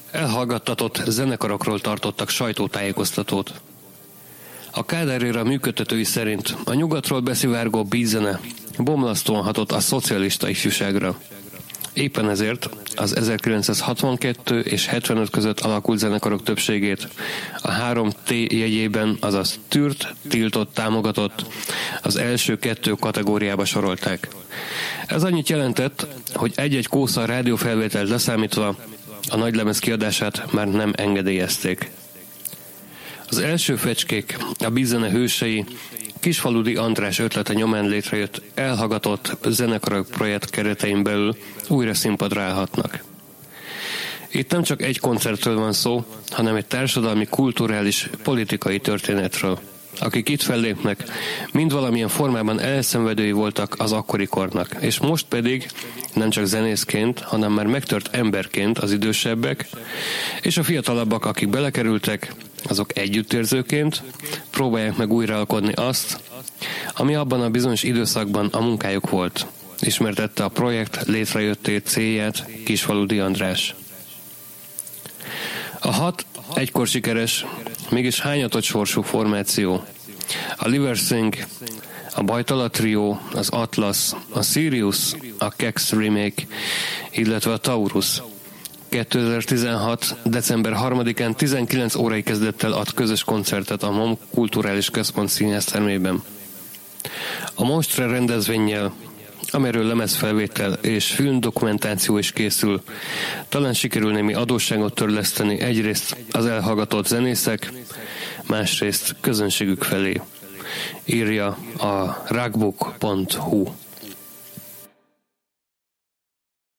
Elhallgattatott zenekarokról tartottak sajtótájékoztatót. A Kádár éra működtetői szerint a nyugatról beszivárgó beatzene bomlasztóan hatott a szocialista ifjúságra. Éppen ezért az 1962 és 75 között alakult zenekarok többségét a 3T jegyében, azaz tűrt, tiltott, támogatott, az első 2 kategóriába sorolták. Ez annyit jelentett, hogy egy-egy kósza rádiófelvételt leszámítva a nagylemez kiadását már nem engedélyezték. Az első fecskék, a beatzene hősei, Kisfaludi András ötlete nyomán létrejött elhallgatott zenekarok projekt keretein belül újra színpadra állhatnak. Itt nem csak egy koncertről van szó, hanem egy társadalmi, kulturális, politikai történetről. Akik itt fellépnek, mind valamilyen formában elszenvedői voltak az akkori kornak, és most pedig nem csak zenészként, hanem már megtört emberként az idősebbek, és a fiatalabbak, akik belekerültek, azok együttérzőként próbálják meg újraalkotni azt, ami abban a bizonyos időszakban a munkájuk volt. Ismertette a projekt létrejöttét, célját Kisfaludi András. A 6 egykor sikeres, mégis hányatott sorsú formáció. A Liversing, a Bajtala Trio, az Atlas, a Sirius, a Kex Remake, illetve a Taurus 2016. december 3-án 19 órai kezdettel ad közös koncertet a MOM Kulturális Központ színháztermében. A Monstre rendezvénnyel, amiről lemezfelvétel és filmdokumentáció is készül, talán sikerül némi adósságot törleszteni egyrészt az elhallgatott zenészek, másrészt közönségük felé, írja a rugbook.hu.